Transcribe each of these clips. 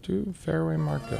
to Fairway Market.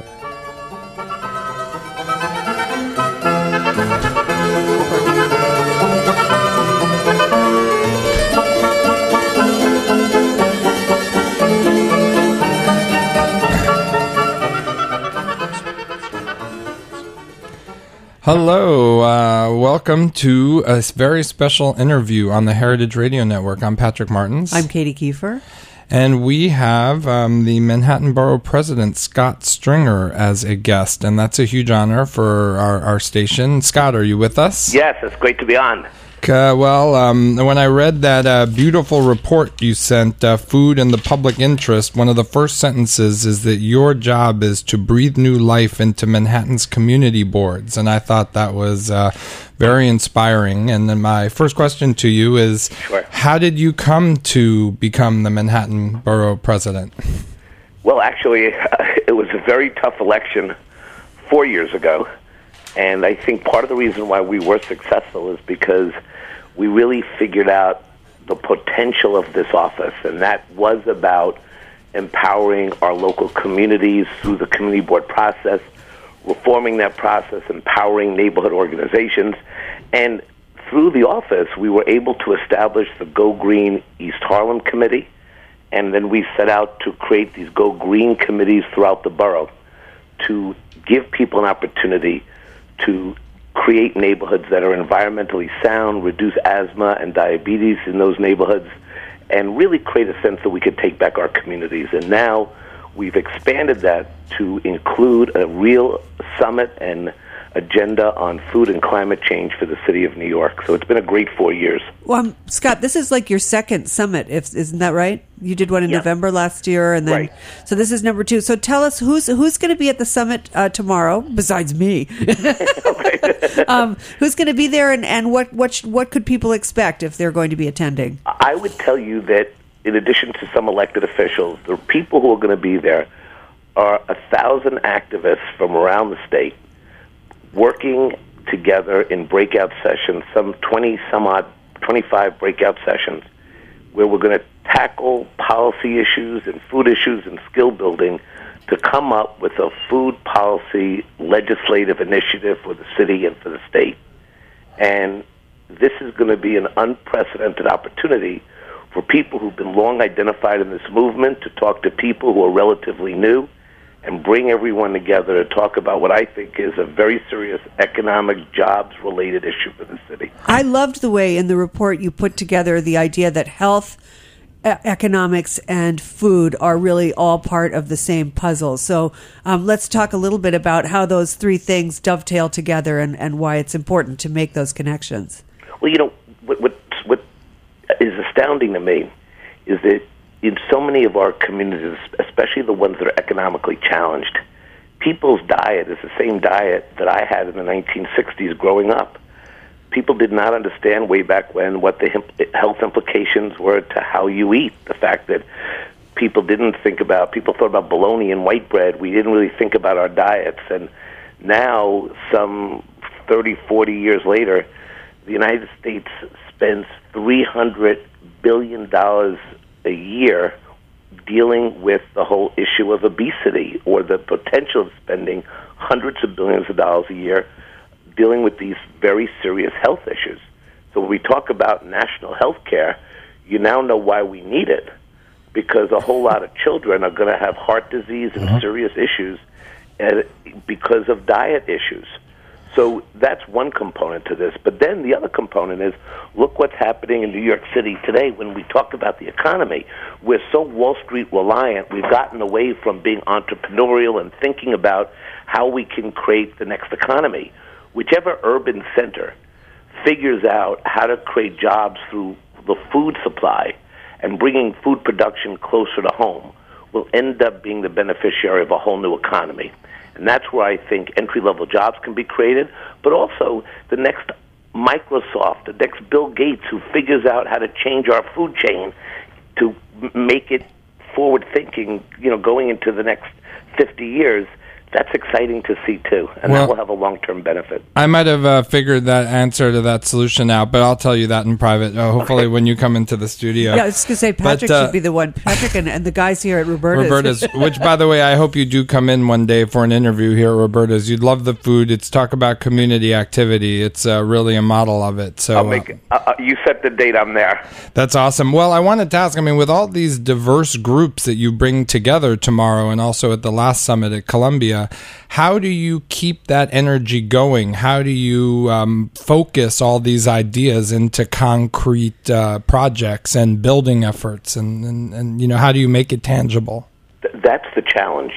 Hello, welcome to a very special interview on the Heritage Radio Network. I'm Patrick Martins. I'm Katie Kiefer. And we have the Manhattan Borough President, Scott Stringer, as a guest. And that's a huge honor for our station. Scott, are you with us? Yes, it's great to be on. When I read that beautiful report you sent, Food in the Public Interest, one of the first sentences is that your job is to breathe new life into Manhattan's community boards. And I thought that was very inspiring. And then my first question to you is, How did you come to become the Manhattan Borough President? Well, actually, it was a very tough election 4 years ago. And I think part of the reason why we were successful is because we really figured out the potential of this office, and that was about empowering our local communities through the community board process, reforming that process, empowering neighborhood organizations. And through the office, we were able to establish the Go Green East Harlem Committee, and then we set out to create these Go Green committees throughout the borough to give people an opportunity to create neighborhoods that are environmentally sound, reduce asthma and diabetes in those neighborhoods, and really create a sense that we could take back our communities. And now we've expanded that to include a real summit and agenda on food and climate change for the city of New York. So it's been a great 4 years. Well, Scott, this is like your second summit, isn't that right? You did one in November last year, and then so this is number 2. So tell us who's going to be at the summit tomorrow, besides me. Who's going to be there, and what could people expect if they're going to be attending? I would tell you that in addition to some elected officials, the people who are going to be there are 1,000 activists from around the state, working together in breakout sessions, some 25 breakout sessions, where we're going to tackle policy issues and food issues and skill building to come up with a food policy legislative initiative for the city and for the state. And this is going to be an unprecedented opportunity for people who've been long identified in this movement to talk to people who are relatively new and bring everyone together to talk about what I think is a very serious economic, jobs-related issue for the city. I loved the way in the report you put together the idea that health, economics, and food are really all part of the same puzzle. So let's talk a little bit about how those three things dovetail together and why it's important to make those connections. Well, you know, what is astounding to me is that in so many of our communities, especially the ones that are economically challenged, people's diet is the same diet that I had in the 1960s growing up. People did not understand way back when what the health implications were to how you eat. The fact that people thought about bologna and white bread. We didn't really think about our diets. And now, some 30, 40 years later, the United States spends $300 billion a year dealing with the whole issue of obesity, or the potential of spending hundreds of billions of dollars a year dealing with these very serious health issues. So when we talk about national health care, you now know why we need it, because a whole lot of children are going to have heart disease and serious issues because of diet issues. So that's one component to this. But then the other component is, look what's happening in New York City today when we talk about the economy. We're so Wall Street reliant, we've gotten away from being entrepreneurial and thinking about how we can create the next economy. Whichever urban center figures out how to create jobs through the food supply and bringing food production closer to home will end up being the beneficiary of a whole new economy. And that's where I think entry-level jobs can be created, but also the next Microsoft, the next Bill Gates, who figures out how to change our food chain to make it forward-thinking, going into the next 50 years, that's exciting to see too, and that will have a long-term benefit. I might have figured that answer to that solution out, but I'll tell you that in private. Hopefully, when you come into the studio. Yeah, I was going to say Patrick should be the one. Patrick and the guys here at Roberta's. Which, by the way, I hope you do come in one day for an interview here at Roberta's. You'd love the food. It's talk about community activity. It's really a model of it. So I'll make it. You set the date. I'm there. That's awesome. Well, I wanted to ask. I mean, with all these diverse groups that you bring together tomorrow, and also at the last summit at Columbia, how do you keep that energy going? How do you focus all these ideas into concrete projects and building efforts, and how do you make it tangible? That's the challenge.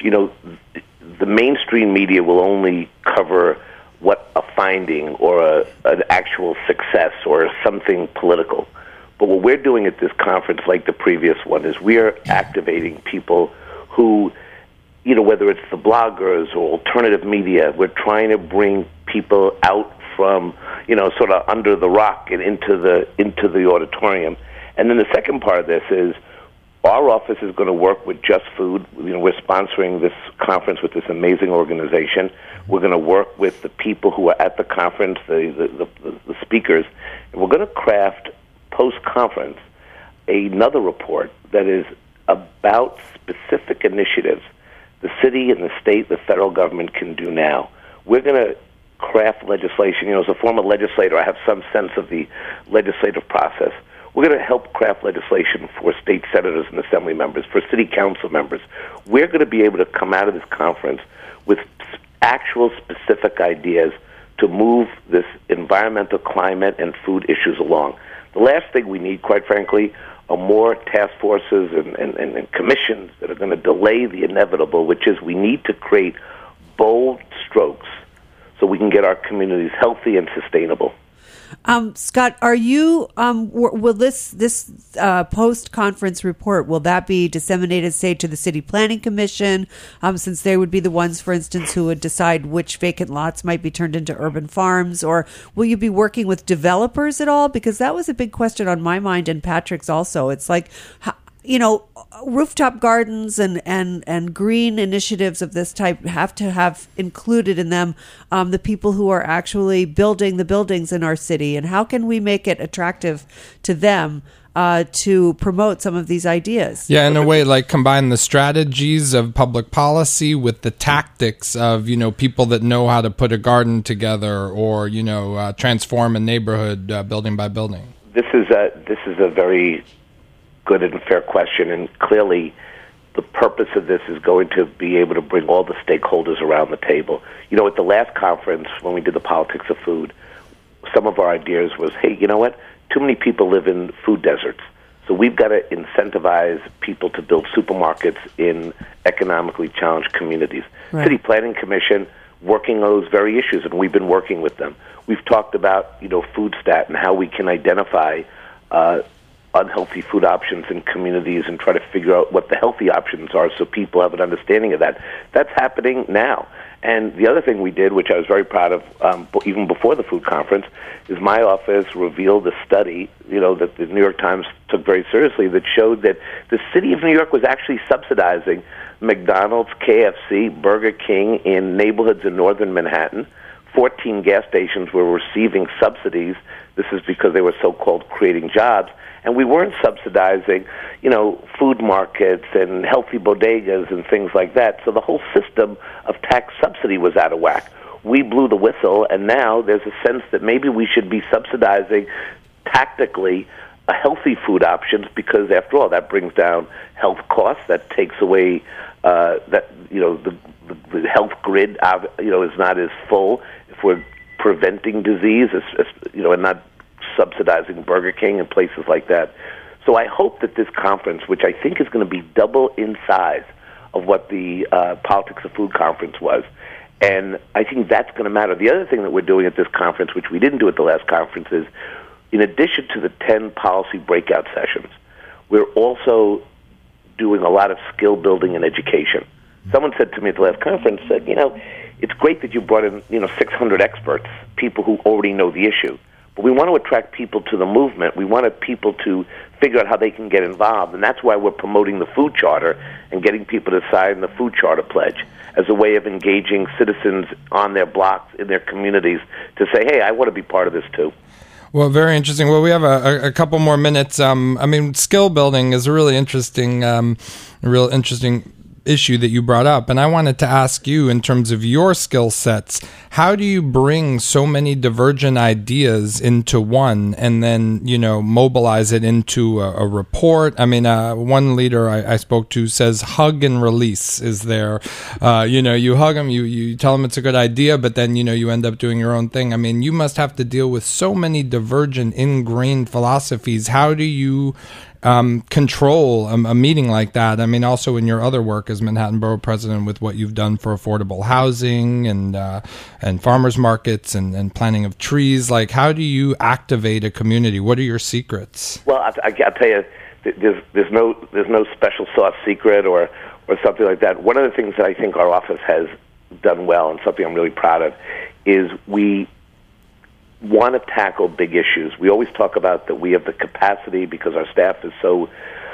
The mainstream media will only cover what a finding or an actual success or something political. But what we're doing at this conference, like the previous one, is we're activating people who, whether it's the bloggers or alternative media, we're trying to bring people out from, sort of under the rock and into the auditorium. And then the second part of this is our office is going to work with Just Food. We're sponsoring this conference with this amazing organization. We're going to work with the people who are at the conference, the speakers, and we're going to craft post-conference another report that is about specific initiatives the city and the state, the federal government can do now. We're going to craft legislation. As a former legislator, I have some sense of the legislative process. We're going to help craft legislation for state senators and assembly members, for city council members. We're going to be able to come out of this conference with actual specific ideas to move this environmental, climate, and food issues along. The last thing we need, quite frankly, are more task forces and commissions that are going to delay the inevitable, which is we need to create bold strokes so we can get our communities healthy and sustainable. Scott, are you? Will this post-conference report, will that be disseminated, say, to the City Planning Commission, since they would be the ones, for instance, who would decide which vacant lots might be turned into urban farms? Or will you be working with developers at all? Because that was a big question on my mind and Patrick's also. It's like, rooftop gardens and green initiatives of this type have to have included in them the people who are actually building the buildings in our city. And how can we make it attractive to them to promote some of these ideas? Yeah, in a way, like combine the strategies of public policy with the tactics of, people that know how to put a garden together or, transform a neighborhood building by building. This is a very good and fair question, and clearly the purpose of this is going to be able to bring all the stakeholders around the table. At the last conference, when we did the politics of food, some of our ideas was, hey, you know what? Too many people live in food deserts. So we've got to incentivize people to build supermarkets in economically challenged communities. Right. City Planning Commission working on those very issues, and we've been working with them. We've talked about, food stat and how we can identify unhealthy food options in communities and try to figure out what the healthy options are so people have an understanding of that. That's happening now. And the other thing we did, which I was very proud of, even before the food conference, is my office revealed a study, that the New York Times took very seriously, that showed that the city of New York was actually subsidizing McDonald's, KFC, Burger King in neighborhoods in northern Manhattan. 14 gas stations were receiving subsidies. This is because they were so-called creating jobs. And we weren't subsidizing, food markets and healthy bodegas and things like that. So the whole system of tax subsidy was out of whack. We blew the whistle, and now there's a sense that maybe we should be subsidizing tactically healthy food options because, after all, that brings down health costs. That takes away the health grid. Is not as full if we're preventing disease, and not subsidizing Burger King and places like that. So I hope that this conference, which I think is going to be double in size of what the Politics of Food conference was, and I think that's going to matter. The other thing that we're doing at this conference, which we didn't do at the last conference, is in addition to the 10 policy breakout sessions, we're also doing a lot of skill building and education. Someone said to me at the last conference, it's great that you brought in 600 experts, people who already know the issue. but we want to attract people to the movement. We want people to figure out how they can get involved, and that's why we're promoting the food charter and getting people to sign the food charter pledge as a way of engaging citizens on their blocks, in their communities, to say, hey, I want to be part of this too. Well, very interesting. Well, we have a couple more minutes. Skill building is a really interesting, issue that you brought up, and I wanted to ask you, in terms of your skill sets, how do you bring so many divergent ideas into one and then, mobilize it into a report? One leader I spoke to says hug and release is there. You hug them, you tell them it's a good idea, but then, you end up doing your own thing. You must have to deal with so many divergent, ingrained philosophies. How do you control a meeting like that? Also in your other work as Manhattan Borough President, with what you've done for affordable housing and farmers markets and planting of trees, how do you activate a community? What are your secrets? Well, I'll tell you, there's no special sauce secret or something like that. One of the things that I think our office has done well, and something I'm really proud of, is we want to tackle big issues. We always talk about that we have the capacity, because our staff is so,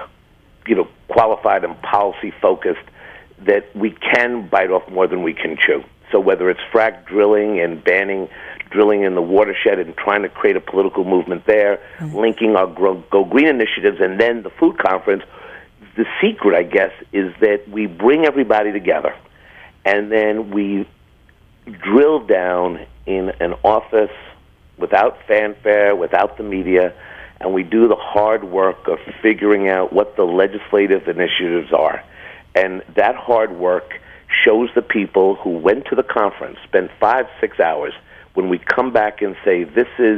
qualified and policy focused, that we can bite off more than we can chew. So whether it's frack drilling and banning drilling in the watershed and trying to create a political movement there, linking our Go Green initiatives, and then the food conference, the secret, I guess, is that we bring everybody together, and then we drill down in an office without fanfare, without the media, and we do the hard work of figuring out what the legislative initiatives are. And that hard work shows the people who went to the conference, spent 5-6 hours, when we come back and say, this is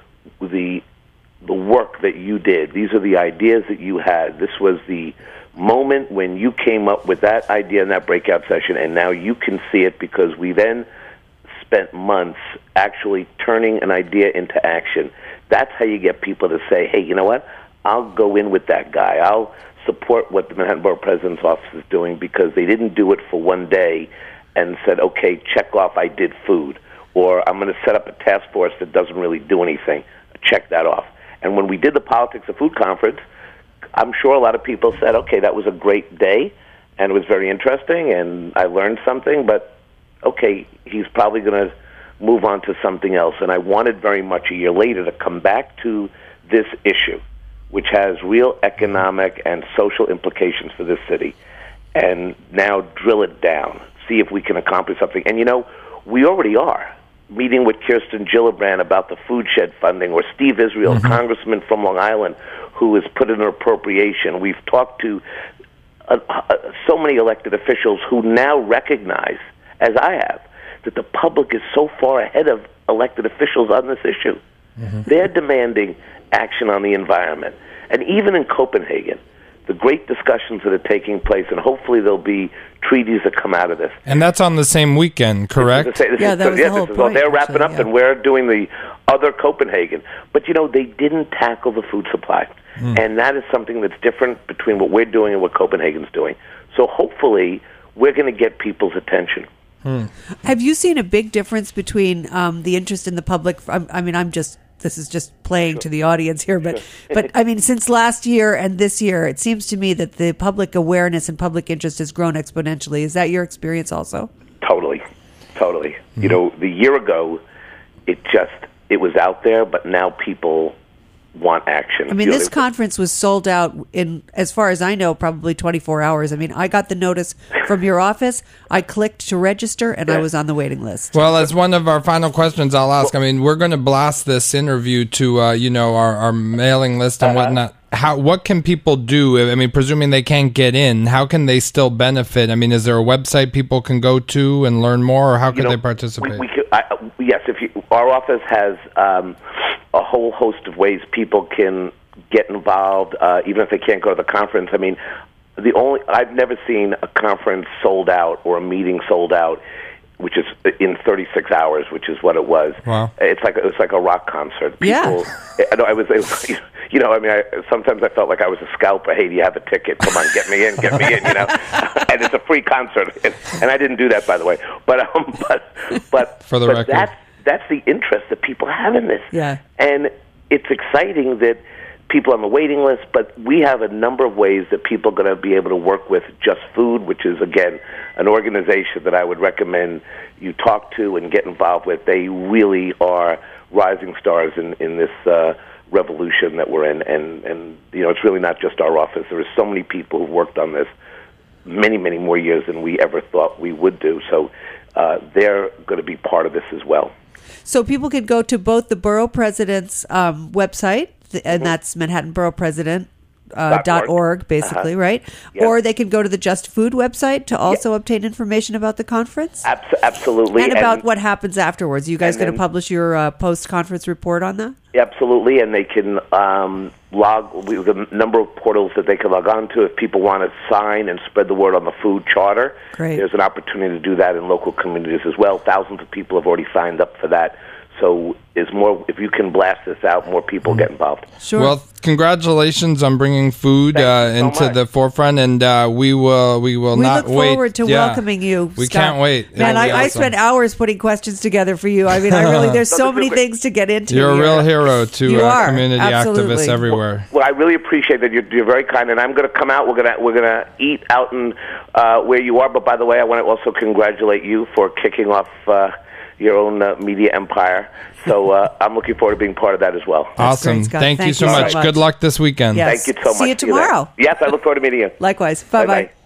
the work that you did, these are the ideas that you had, this was the moment when you came up with that idea in that breakout session, and now you can see it because we then spent months actually turning an idea into action. That's how you get people to say, hey, you know what? I'll go in with that guy. I'll support what the Manhattan Borough President's Office is doing, because they didn't do it for one day and said, okay, check off, I did food. Or I'm going to set up a task force that doesn't really do anything. Check that off. And when we did the Politics of Food conference, I'm sure a lot of people said, okay, that was a great day, and it was very interesting, and I learned something, but okay, he's probably going to move on to something else. And I wanted very much a year later to come back to this issue, which has real economic and social implications for this city, and now drill it down, see if we can accomplish something. And, we already are meeting with Kirsten Gillibrand about the food shed funding, or Steve Israel, congressman from Long Island, who has put in an appropriation. We've talked to so many elected officials who now recognize, as I have, that the public is so far ahead of elected officials on this issue. They're demanding action on the environment. And even in Copenhagen, the great discussions that are taking place, and hopefully there'll be treaties that come out of this. And that's on the same weekend, correct? They're wrapping up, and we're doing the other Copenhagen. But, they didn't tackle the food supply. And that is something that's different between what we're doing and what Copenhagen's doing. So hopefully we're going to get people's attention. Have you seen a big difference between the interest in the public? This is just playing to the audience here, but since last year and this year, it seems to me that the public awareness and public interest has grown exponentially. Is that your experience also? Totally. The year ago, it was out there, but now people want action. This conference was sold out in, as far as I know, probably 24 hours. I got the notice from your office. I clicked to register, and I was on the waiting list. Well, as one of our final questions, I'll ask. We're going to blast this interview to our mailing list and whatnot. What can people do? Presuming they can't get in, how can they still benefit? Is there a website people can go to and learn more, or how can they participate? Yes, our office has a whole host of ways people can get involved, even if they can't go to the conference. I've never seen a conference sold out or a meeting sold out, which is in 36 hours, which is what it was. Wow. It's like a rock concert. People, sometimes I felt like I was a scalper. Hey, do you have a ticket? Come on, get me in, and it's a free concert. And I didn't do that, by the way. But for the record, that's the interest that people have in this. Yeah. And it's exciting that people on the waiting list, but we have a number of ways that people are going to be able to work with Just Food, which is, again, an organization that I would recommend you talk to and get involved with. They really are rising stars in this revolution that we're in. And it's really not just our office. There are so many people who've worked on this many, many more years than we ever thought we would do. So they're going to be part of this as well. So people can go to both the Borough President's website, and that's Manhattan Borough President. .org, basically, right? Yes. Or they can go to the Just Food website to also obtain information about the conference? Absolutely. And about what happens afterwards. You guys going to publish your post-conference report on that? Absolutely, and they can we have a number of portals that they can log on to if people want to sign and spread the word on the food charter. Great. There's an opportunity to do that in local communities as well. Thousands of people have already signed up for that. So if you can blast this out, more people get involved. Sure. Well, congratulations on bringing food into the forefront, and we will not wait. We look forward to welcoming you. We Scott. Can't wait. Man, I spent hours putting questions together for you. I mean, there's so many things to get into. You're a real hero to community Absolutely. activists everywhere. Well, I really appreciate that. You're very kind, and I'm going to come out. We're gonna eat out in where you are. But by the way, I want to also congratulate you for kicking off your own media empire. So I'm looking forward to being part of that as well. Awesome. Great, Thank you so much. Good luck this weekend. Yes. Thank you so much. See you tomorrow. Yes, I look forward to meeting you. Likewise. Bye-bye.